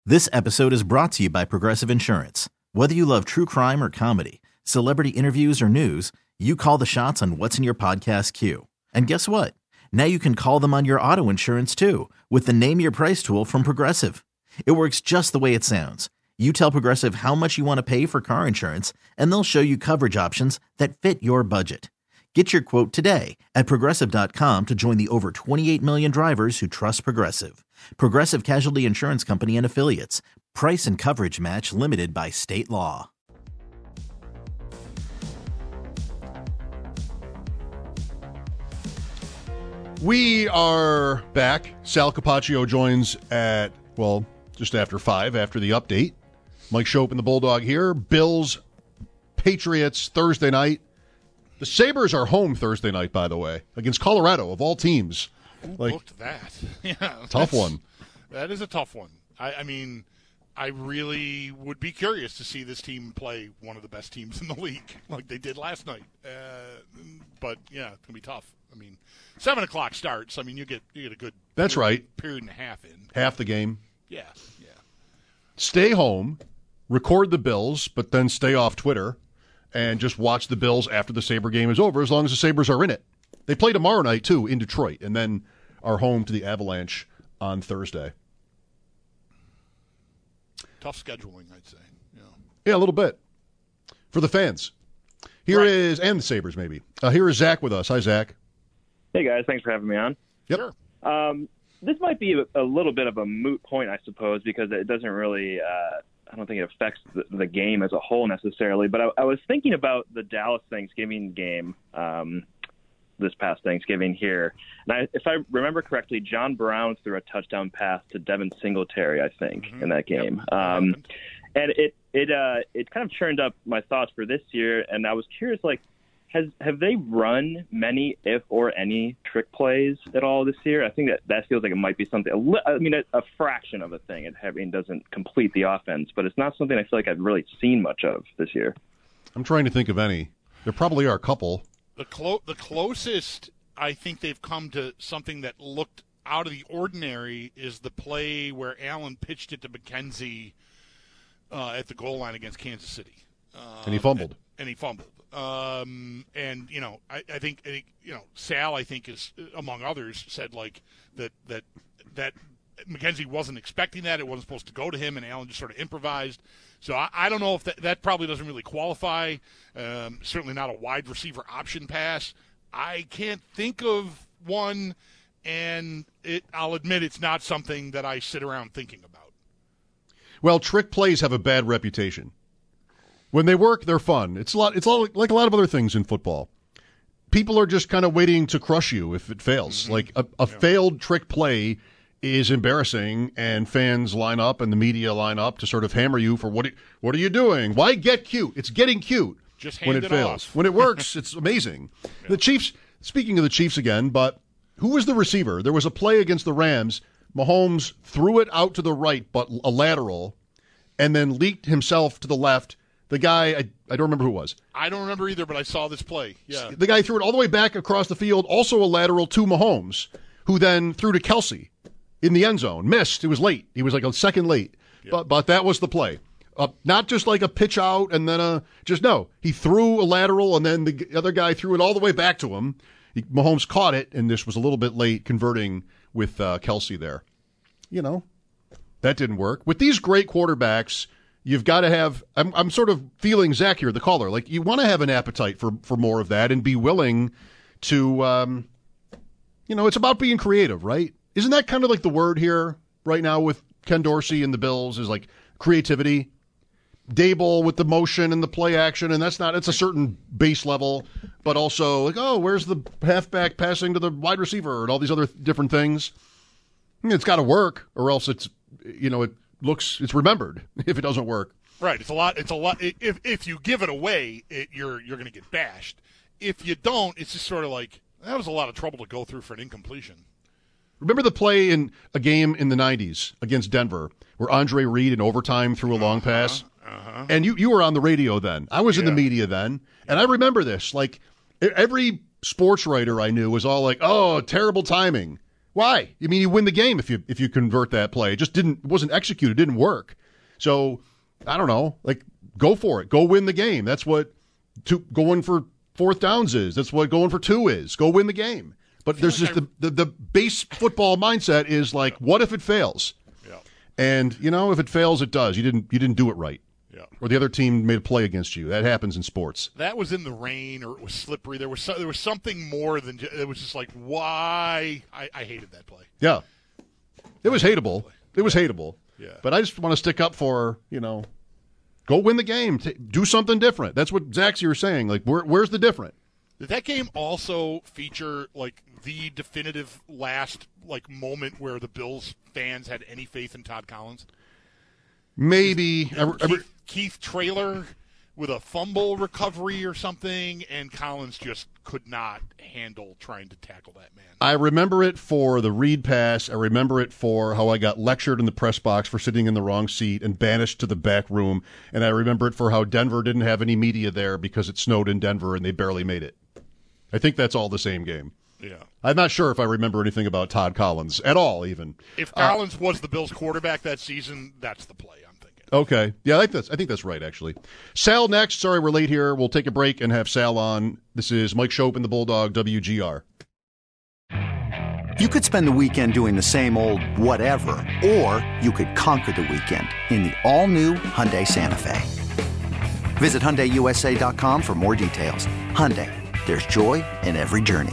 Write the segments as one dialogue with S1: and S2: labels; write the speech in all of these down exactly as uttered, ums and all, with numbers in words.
S1: This episode is brought to you by Progressive Insurance. Whether you love true crime or comedy, celebrity interviews or news, you call the shots on what's in your podcast queue. And guess what? Now you can call them on your auto insurance too with the Name Your Price tool from Progressive. It works just the way it sounds. You tell Progressive how much you want to pay for car insurance, and they'll show you coverage options that fit your budget. Get your quote today at Progressive dot com to join the over twenty-eight million drivers who trust Progressive. Progressive Casualty Insurance Company and Affiliates. Price and coverage match limited by state law.
S2: We are back. Sal Capaccio joins at, well, just after five, after the update. Mike Schopp and the Bulldog here. Bills, Patriots, Thursday night. The Sabres are home Thursday night, by the way, against Colorado, of all teams.
S3: Who
S2: like,
S3: booked that? Yeah,
S2: tough one.
S3: That is a tough one. I, I mean, I really would be curious to see this team play one of the best teams in the league, like they did last night. Uh, but, yeah, it's going to be tough. I mean, seven o'clock starts. I mean, you get you get a good
S2: That's
S3: period,
S2: right.
S3: period and a half in.
S2: Half the game.
S3: Yeah, yeah.
S2: Stay home, record the Bills, but then stay off Twitter and just watch the Bills after the Sabre game is over, as long as the Sabres are in it. They play tomorrow night, too, in Detroit, and then are home to the Avalanche on Thursday.
S3: Tough scheduling, I'd say. Yeah,
S2: yeah a little bit. For the fans. Here
S3: right.
S2: is, and the Sabres, maybe. Uh, here is Zach with us. Hi, Zach.
S4: Hey, guys. Thanks for having me on.
S2: Yep.
S3: Sure.
S4: Um, this might be a, a little bit of a moot point, I suppose, because it doesn't really uh, – I don't think it affects the, the game as a whole necessarily. But I, I was thinking about the Dallas Thanksgiving game um, this past Thanksgiving here. And I, if I remember correctly, John Brown threw a touchdown pass to Devin Singletary, I think, mm-hmm. in that game.
S3: Yep.
S4: Um, and it it uh, it kind of churned up my thoughts for this year. And I was curious, like, Has have they run many, if or any, trick plays at all this year? I think that, that feels like it might be something. A li- I mean, a, a fraction of a thing. It I mean, doesn't complete the offense, but it's not something I feel like I've really seen much of this year.
S2: I'm trying to think of any. There probably are a couple.
S3: The clo- the closest I think they've come to something that looked out of the ordinary is the play where Allen pitched it to McKenzie uh, at the goal line against Kansas City, uh,
S2: and he fumbled.
S3: And, and he fumbled. Um, and, you know, I, I think, I think, you know, Sal, I think, is, among others, said, like, that that that McKenzie wasn't expecting that. It wasn't supposed to go to him, and Allen just sort of improvised. So I, I don't know if that, that probably doesn't really qualify. Um, certainly not a wide receiver option pass. I can't think of one, and it, I'll admit it's not something that I sit around thinking about.
S2: Well, trick plays have a bad reputation. When they work, they're fun. It's a lot. It's all, like a lot of other things in football. People are just kind of waiting to crush you if it fails. Mm-hmm. Like a, a yeah. failed trick play is embarrassing, and fans line up and the media line up to sort of hammer you for what? Are, what are you doing? Why get cute? It's getting cute
S3: just
S2: when it,
S3: it
S2: fails.
S3: Off.
S2: When it works, it's amazing. Yeah. The Chiefs. Speaking of the Chiefs again, but who was the receiver? There was a play against the Rams. Mahomes threw it out to the right, but a lateral, and then leaked himself to the left. The guy, I, I don't remember who it was.
S3: I don't remember either, but I saw this play. Yeah.
S2: The guy threw it all the way back across the field, also a lateral to Mahomes, who then threw to Kelsey in the end zone. Missed. It was late. He was like a second late. Yeah. But but that was the play. Uh, not just like a pitch out and then a, just no. He threw a lateral and then the other guy threw it all the way back to him. He, Mahomes caught it, and this was a little bit late converting with uh, Kelsey there. You know, that didn't work. With these great quarterbacks, you've got to have, I'm, I'm sort of feeling Zach here, the caller, like you want to have an appetite for, for more of that and be willing to, um, you know, it's about being creative, right? Isn't that kind of like the word here right now with Ken Dorsey and the Bills is like creativity? Dable with the motion and the play action, and that's not, it's a certain base level, but also like, oh, where's the halfback passing to the wide receiver and all these other different things? It's got to work, or else it's, you know, it looks, it's remembered if it doesn't work.
S3: Right. It's a lot. It's a lot. If if you give it away, it, you're you're going to get bashed. If you don't, it's just sort of like, that was a lot of trouble to go through for an incompletion.
S2: Remember the play in a game in the nineties against Denver where Andre Reed in overtime threw a long
S3: uh-huh,
S2: pass?
S3: Uh-huh.
S2: And you, you were on the radio then. I was
S3: yeah.
S2: in the media then. And I remember this. Like, every sports writer I knew was all like, oh, terrible timing. Why? I mean, you win the game if you if you convert that play. It just didn't, it wasn't executed, didn't work. So, I don't know, like, go for it. Go win the game. That's what two, going for fourth downs is. That's what going for two is. Go win the game. But there's like just I, the, the, the base football mindset is like, what if it fails?
S3: Yeah.
S2: And, you know, if it fails, it does. You didn't you didn't do it right.
S3: Yeah.
S2: Or the other team made a play against you. That happens in sports.
S3: That was in the rain, or it was slippery. There was so, there was something more than just, it was just like, why? I, I hated that play.
S2: Yeah. It was hateable. It was hateable.
S3: Yeah.
S2: But I just want to stick up for, you know, go win the game. T- do something different. That's what, Zach, you were saying. Like, where, where's the different?
S3: Did that game also feature, like, the definitive last, like, moment where the Bills fans had any faith in Todd Collins?
S2: Maybe.
S3: Keith,
S2: I, I,
S3: Keith Traylor with a fumble recovery or something, and Collins just could not handle trying to tackle that man.
S2: I remember it for the Reed pass. I remember it for how I got lectured in the press box for sitting in the wrong seat and banished to the back room. And I remember it for how Denver didn't have any media there because it snowed in Denver and they barely made it. I think that's all the same game.
S3: Yeah.
S2: I'm not sure if I remember anything about Todd Collins at all, even.
S3: If Collins uh, was the Bills' quarterback that season, that's the play, I'm thinking.
S2: Okay. Yeah, I think that's, I think that's right, actually. Sal next. Sorry we're late here. We'll take a break and have Sal on. This is Mike Schopp and the Bulldog, W G R.
S5: You could spend the weekend doing the same old whatever, or you could conquer the weekend in the all-new Hyundai Santa Fe. Visit Hyundai U S A dot com for more details. Hyundai, there's joy in every journey.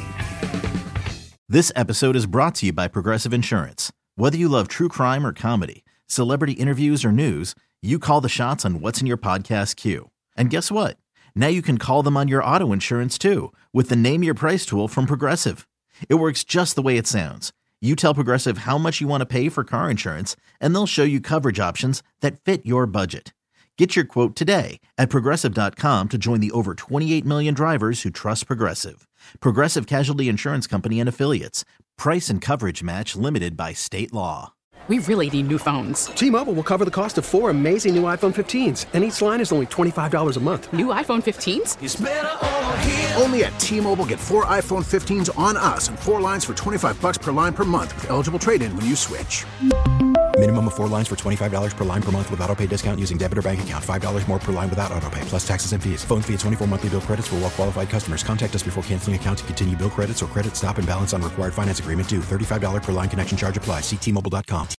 S1: This episode is brought to you by Progressive Insurance. Whether you love true crime or comedy, celebrity interviews or news, you call the shots on what's in your podcast queue. And guess what? Now you can call them on your auto insurance too with the Name Your Price tool from Progressive. It works just the way it sounds. You tell Progressive how much you want to pay for car insurance, and they'll show you coverage options that fit your budget. Get your quote today at Progressive dot com to join the over twenty-eight million drivers who trust Progressive. Progressive Casualty Insurance Company and Affiliates. Price and coverage match limited by state law.
S6: We really need new phones.
S7: T-Mobile will cover the cost of four amazing new iPhone fifteens, and each line is only twenty-five dollars a month.
S6: New iPhone fifteens?
S8: It's better over here. Only at T-Mobile, get four iPhone fifteens on us and four lines for twenty-five dollars per line per month with eligible trade-in when you switch.
S9: Minimum of four lines for twenty-five dollars per line per month with autopay discount using debit or bank account. five dollars more per line without autopay, plus taxes and fees. Phone fee at twenty-four monthly bill credits for well-qualified customers. Contact us before canceling account to continue bill credits or credit stop and balance on required finance agreement due. thirty-five dollars per line connection charge applies. See T Mobile dot com.